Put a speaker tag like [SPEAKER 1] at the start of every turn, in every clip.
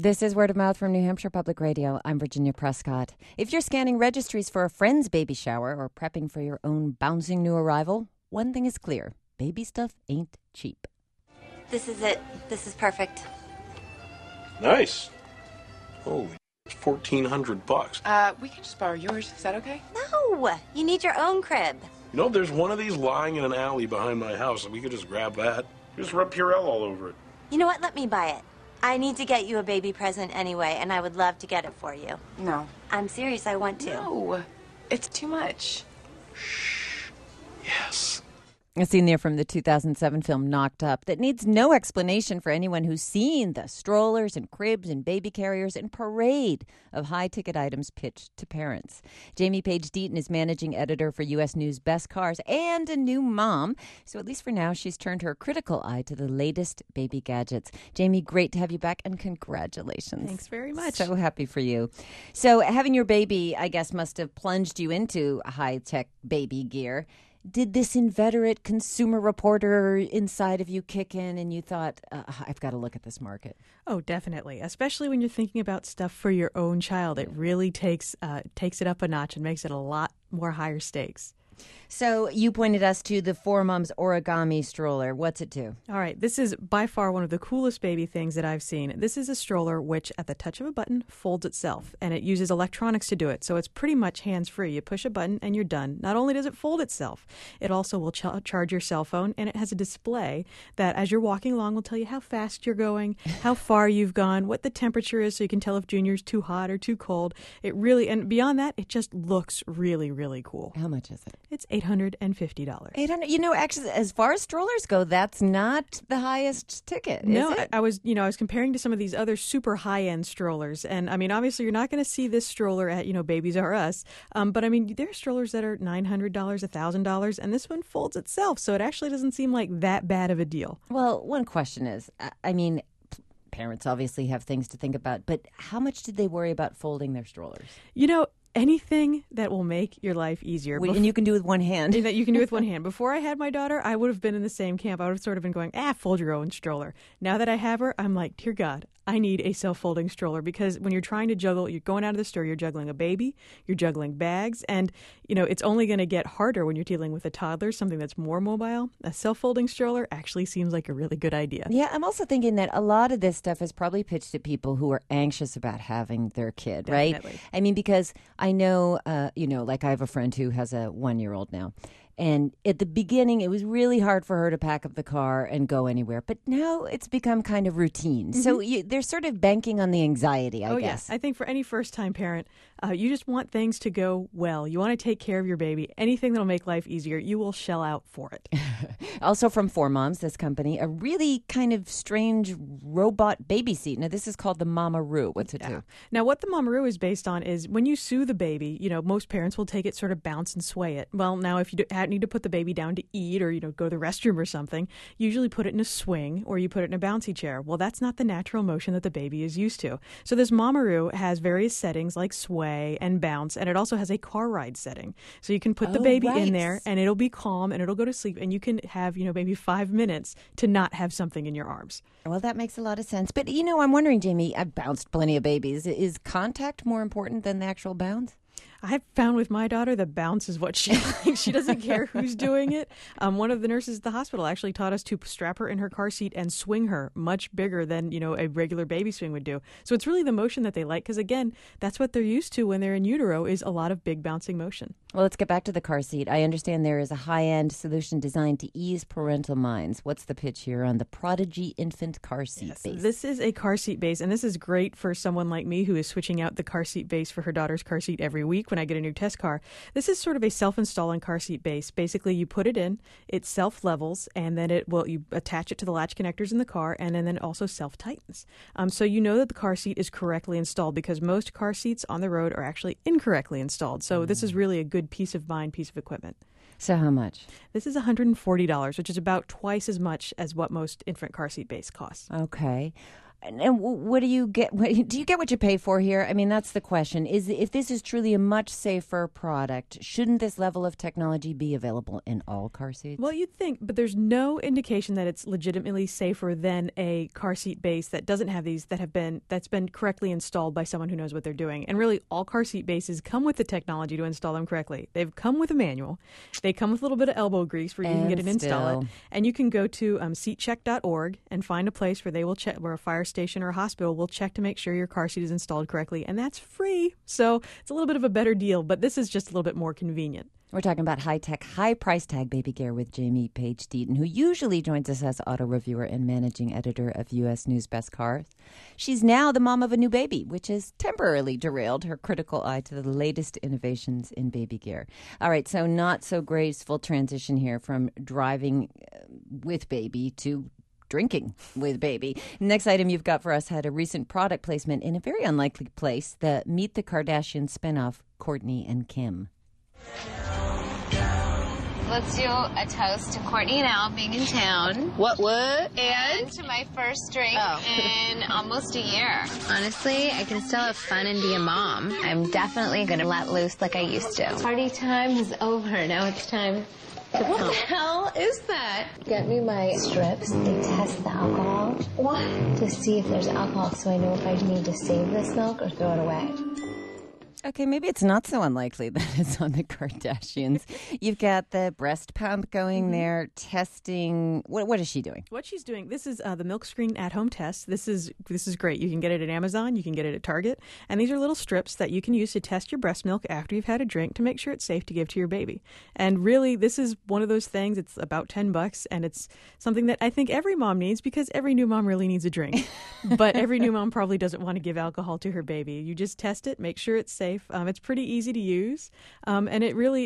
[SPEAKER 1] This is Word of Mouth from New Hampshire Public Radio. I'm Virginia Prescott. If you're scanning registries for a friend's baby shower or prepping for your own bouncing new arrival, one thing is clear. Baby stuff ain't cheap.
[SPEAKER 2] This is it. This is perfect.
[SPEAKER 3] Nice. Holy, $1,400.
[SPEAKER 4] We can just borrow yours. Is that okay?
[SPEAKER 2] No, you need your own crib.
[SPEAKER 3] You know, there's one of these lying in an alley behind my house, and we could just grab that. Just rub Purell all over it.
[SPEAKER 2] You know what? Let me buy it. I need to get you a baby present anyway, and I would love to get it for you.
[SPEAKER 4] No.
[SPEAKER 2] I'm serious. I want to.
[SPEAKER 4] No. It's too much.
[SPEAKER 3] Yes.
[SPEAKER 1] A scene there from the 2007 film Knocked Up that needs no explanation for anyone who's seen the strollers and cribs and baby carriers and parade of high-ticket items pitched to parents. Jamie Page Deaton is managing editor for U.S. News Best Cars and a new mom. So at least for now, she's turned her critical eye to the latest baby gadgets. Jamie, great to have you back, and congratulations.
[SPEAKER 5] Thanks very much.
[SPEAKER 1] So happy for you. So having your baby, I guess, must have plunged you into high-tech baby gear. Did this inveterate consumer reporter inside of you kick in and you thought, I've got to look at this market?
[SPEAKER 5] Oh, definitely. Especially when you're thinking about stuff for your own child. It really takes it up a notch and makes it a lot more higher stakes.
[SPEAKER 1] So you pointed us to the Four Moms origami stroller. What's it do?
[SPEAKER 5] All right. This is by far one of the coolest baby things that I've seen. This is a stroller which, at the touch of a button, folds itself, and it uses electronics to do it. So it's pretty much hands-free. You push a button and you're done. Not only does it fold itself, it also will charge your cell phone, and it has a display that, as you're walking along, will tell you how fast you're going, how far you've gone, what the temperature is, so you can tell if Junior's too hot or too cold. It really, and beyond that, it just looks really, really cool.
[SPEAKER 1] How much is it?
[SPEAKER 5] It's $850.
[SPEAKER 1] $800. You know, actually, as far as strollers go, that's not the highest ticket.
[SPEAKER 5] No,
[SPEAKER 1] is it?
[SPEAKER 5] I was comparing to some of these other super high-end strollers, and I mean, obviously, you're not going to see this stroller at Babies R Us, but I mean, there are strollers that are $900, $1,000, and this one folds itself, so it actually doesn't seem like that bad of a deal.
[SPEAKER 1] Well, one question is, I mean, parents obviously have things to think about, but how much did they worry about folding their strollers?
[SPEAKER 5] You know, anything that will make your life easier.
[SPEAKER 1] And you can do with one hand.
[SPEAKER 5] That you can do with one hand. Before I had my daughter, I would have been in the same camp. I would have sort of been going, fold your own stroller. Now that I have her, I'm like, dear God, I need a self-folding stroller, because when you're trying to juggle, you're going out of the store, you're juggling a baby, you're juggling bags, and, it's only going to get harder when you're dealing with a toddler, something that's more mobile. A self-folding stroller actually seems like a really good idea.
[SPEAKER 1] Yeah, I'm also thinking that a lot of this stuff is probably pitched to people who are anxious about having their kid,
[SPEAKER 5] Definitely.
[SPEAKER 1] right? I mean, because I know, like I have a friend who has a 1-year-old now. And at the beginning, it was really hard for her to pack up the car and go anywhere. But now it's become kind of routine. Mm-hmm. So they're sort of banking on the anxiety, I guess.
[SPEAKER 5] Yes. I think for any first-time parent, you just want things to go well. You want to take care of your baby. Anything that'll make life easier, you will shell out for it.
[SPEAKER 1] Also from Four Moms, this company, a really kind of strange robot baby seat. Now, this is called the Mamaroo. What's it do?
[SPEAKER 5] Now, what the Mamaroo is based on is when you soothe the baby, most parents will take it, sort of bounce and sway it. Well, now, if you need to put the baby down to eat or, go to the restroom or something, you usually put it in a swing or you put it in a bouncy chair. Well, that's not the natural motion that the baby is used to. So this Mamaroo has various settings like sway and bounce, and it also has a car ride setting. So you can put the baby in there and it'll be calm and it'll go to sleep, and you can have, maybe 5 minutes to not have something in your arms.
[SPEAKER 1] Well, that makes a lot of sense. But, I'm wondering, Jamie, I've bounced plenty of babies. Is contact more important than the actual bounce?
[SPEAKER 5] I've found with my daughter, the bounce is what she likes. She doesn't care who's doing it. One of the nurses at the hospital actually taught us to strap her in her car seat and swing her much bigger than, a regular baby swing would do. So it's really the motion that they like, because, again, that's what they're used to when they're in utero, is a lot of big bouncing motion.
[SPEAKER 1] Well, let's get back to the car seat. I understand there is a high-end solution designed to ease parental minds. What's the pitch here on the Prodigy infant car seat base?
[SPEAKER 5] This is a car seat base, and this is great for someone like me who is switching out the car seat base for her daughter's car seat every week when I get a new test car. This is sort of a self-installing car seat base. Basically, you put it in, it self-levels, and then you attach it to the latch connectors in the car, and then it also self-tightens. So you know that the car seat is correctly installed, because most car seats on the road are actually incorrectly installed. So this is really a good peace of mind piece of equipment.
[SPEAKER 1] So how much?
[SPEAKER 5] This is $140, which is about twice as much as what most infant car seat base costs.
[SPEAKER 1] Okay. And what do you get? Do you get what you pay for here? I mean, that's the question. If this is truly a much safer product, shouldn't this level of technology be available in all car seats?
[SPEAKER 5] Well, you'd think, but there's no indication that it's legitimately safer than a car seat base that doesn't have these that's been correctly installed by someone who knows what they're doing. And really, all car seat bases come with the technology to install them correctly. They've come with a manual. They come with a little bit of elbow grease where you can get it and install it. And you can go to seatcheck.org and find a place where they will check, where a fire station or a hospital will check to make sure your car seat is installed correctly, and that's free. So it's a little bit of a better deal, but this is just a little bit more convenient.
[SPEAKER 1] We're talking about high-tech, high-price tag baby gear with Jamie Page Deaton, who usually joins us as auto reviewer and managing editor of U.S. News Best Cars. She's now the mom of a new baby, which has temporarily derailed her critical eye to the latest innovations in baby gear. All right, so not so graceful transition here from driving with baby to drinking with baby. Next item you've got for us had a recent product placement in a very unlikely place, the Meet the Kardashian spinoff, Kourtney and Kim.
[SPEAKER 6] Let's do a toast to Kourtney and Al being in town.
[SPEAKER 7] What?
[SPEAKER 6] And to my first drink in almost a year.
[SPEAKER 7] Honestly, I can still have fun and be a mom. I'm definitely going to let loose like I used to.
[SPEAKER 6] Party time is over. Now it's time to
[SPEAKER 7] What the hell is that?
[SPEAKER 6] get me my strips. They test the alcohol.
[SPEAKER 7] What?
[SPEAKER 6] To see if there's alcohol so I know if I need to save this milk or throw it away.
[SPEAKER 1] Okay, maybe it's not so unlikely that it's on the Kardashians. You've got the breast pump going there, testing. What is she doing?
[SPEAKER 5] What she's doing, this is the Milk Screen at-home test. This is great. You can get it at Amazon. You can get it at Target. And these are little strips that you can use to test your breast milk after you've had a drink to make sure it's safe to give to your baby. And really, this is one of those things. It's about $10, and it's something that I think every mom needs because every new mom really needs a drink. But every new mom probably doesn't want to give alcohol to her baby. You just test it, make sure it's safe. It's pretty easy to use, and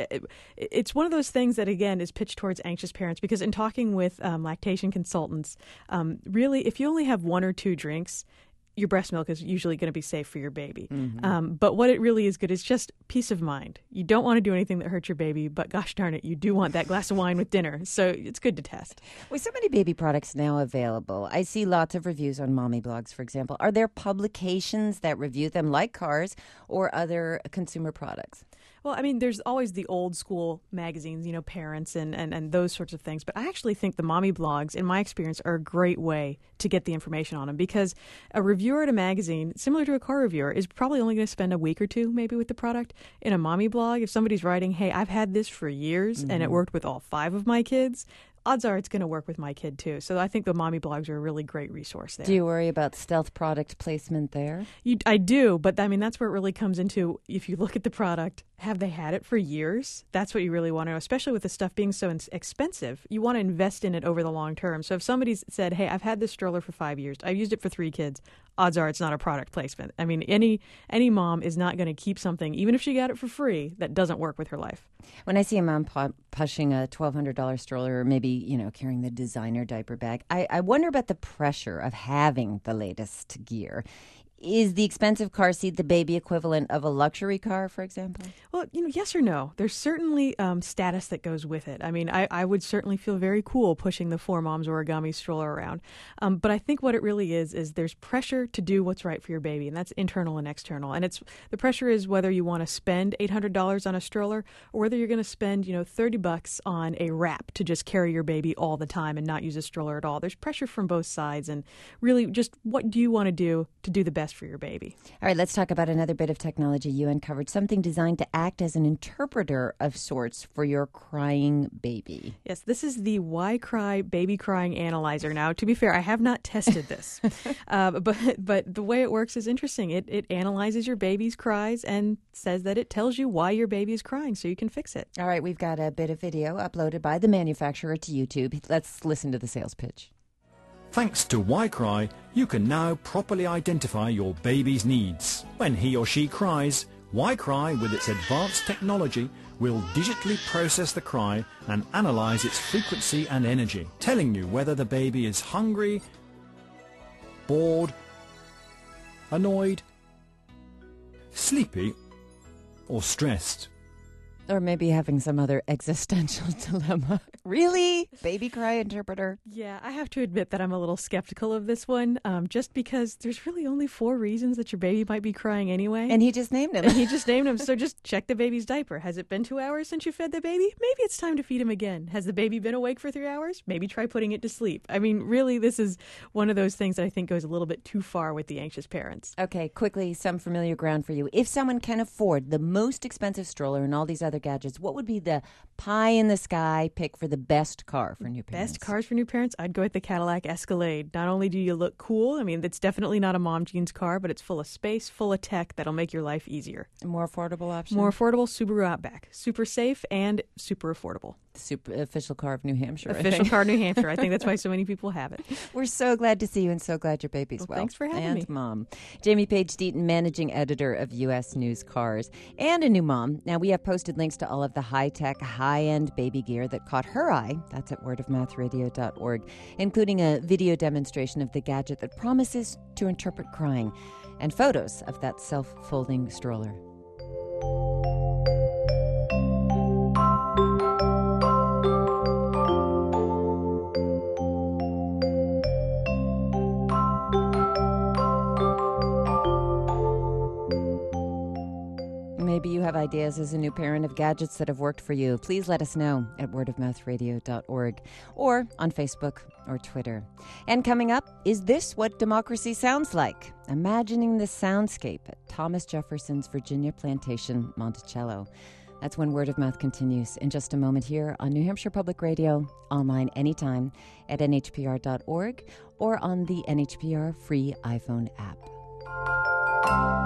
[SPEAKER 5] it's one of those things that, again, is pitched towards anxious parents because in talking with lactation consultants, really, if you only have one or two drinks, your breast milk is usually going to be safe for your baby. Mm-hmm. But what it really is good is just peace of mind. You don't want to do anything that hurts your baby, but gosh darn it, you do want that glass of wine with dinner. So it's good to test.
[SPEAKER 1] With so many baby products now available, I see lots of reviews on mommy blogs, for example. Are there publications that review them like cars or other consumer products?
[SPEAKER 5] Well, I mean, there's always the old school magazines, Parents and those sorts of things. But I actually think the mommy blogs, in my experience, are a great way to get the information on them because a reviewer at a magazine, similar to a car reviewer, is probably only going to spend a week or two maybe with the product. In a mommy blog, if somebody's writing, hey, I've had this for years and it worked with all 5 of my kids, odds are it's going to work with my kid too. So I think the mommy blogs are a really great resource there.
[SPEAKER 1] Do you worry about stealth product placement there?
[SPEAKER 5] I do, but I mean, that's where it really comes into, if you look at the product, have they had it for years? That's what you really want to know, especially with the stuff being so expensive. You want to invest in it over the long term. So if somebody's said, hey, I've had this stroller for 5 years, I've used it for 3 kids, odds are it's not a product placement. I mean, any mom is not going to keep something, even if she got it for free, that doesn't work with her life.
[SPEAKER 1] When I see a mom pushing a $1,200 stroller or maybe, carrying the designer diaper bag, I wonder about the pressure of having the latest gear. Is the expensive car seat the baby equivalent of a luxury car, for example?
[SPEAKER 5] Well, yes or no. There's certainly status that goes with it. I mean, I would certainly feel very cool pushing the 4 Moms origami stroller around. But I think what it really is there's pressure to do what's right for your baby, and that's internal and external. And the pressure is whether you want to spend $800 on a stroller or whether you're going to spend, $30 on a wrap to just carry your baby all the time and not use a stroller at all. There's pressure from both sides, and really just what do you want to do the best for your baby.
[SPEAKER 1] All right, let's talk about another bit of technology you uncovered, something designed to act as an interpreter of sorts for your crying baby.
[SPEAKER 5] Yes, this is the Why Cry Baby Crying Analyzer. Now, to be fair, I have not tested this, but the way it works is interesting. It analyzes your baby's cries and says that it tells you why your baby is crying so you can fix it.
[SPEAKER 1] All right, we've got a bit of video uploaded by the manufacturer to YouTube. Let's listen to the sales pitch.
[SPEAKER 8] Thanks to YCry, you can now properly identify your baby's needs. When he or she cries, YCry, with its advanced technology, will digitally process the cry and analyze its frequency and energy, telling you whether the baby is hungry, bored, annoyed, sleepy, or stressed.
[SPEAKER 1] Or maybe having some other existential dilemma. Really? Baby cry interpreter?
[SPEAKER 5] Yeah, I have to admit that I'm a little skeptical of this one, just because there's really only 4 reasons that your baby might be crying anyway.
[SPEAKER 1] And he just named him.
[SPEAKER 5] And he just named him. So just check the baby's diaper. Has it been 2 hours since you fed the baby? Maybe it's time to feed him again. Has the baby been awake for 3 hours? Maybe try putting it to sleep. I mean, really, this is one of those things that I think goes a little bit too far with the anxious parents.
[SPEAKER 1] Okay, quickly, some familiar ground for you. If someone can afford the most expensive stroller and all these other gadgets, what would be the pie-in-the-sky pick for the best car for new parents?
[SPEAKER 5] Best cars for new parents? I'd go with the Cadillac Escalade. Not only do you look cool, I mean, it's definitely not a mom jeans car, but it's full of space, full of tech that'll make your life easier.
[SPEAKER 1] A more affordable option?
[SPEAKER 5] More affordable, Subaru Outback. Super safe and super affordable.
[SPEAKER 1] Super official car of New Hampshire.
[SPEAKER 5] Official car of New Hampshire. I think that's why so many people have it.
[SPEAKER 1] We're so glad to see you and so glad your baby's well.
[SPEAKER 5] Thanks for having me.
[SPEAKER 1] And Mom. Jamie Page Deaton, managing editor of U.S. News Cars, and a new mom. Now, we have posted links to all of the high-tech, high-end baby gear that caught her eye. That's at wordofmouthradio.org, including a video demonstration of the gadget that promises to interpret crying and photos of that self-folding stroller. Maybe you have ideas as a new parent of gadgets that have worked for you. Please let us know at wordofmouthradio.org or on Facebook or Twitter. And coming up, is this what democracy sounds like? Imagining the soundscape at Thomas Jefferson's Virginia plantation, Monticello. That's when Word of Mouth continues in just a moment here on New Hampshire Public Radio, online anytime at nhpr.org or on the NHPR free iPhone app.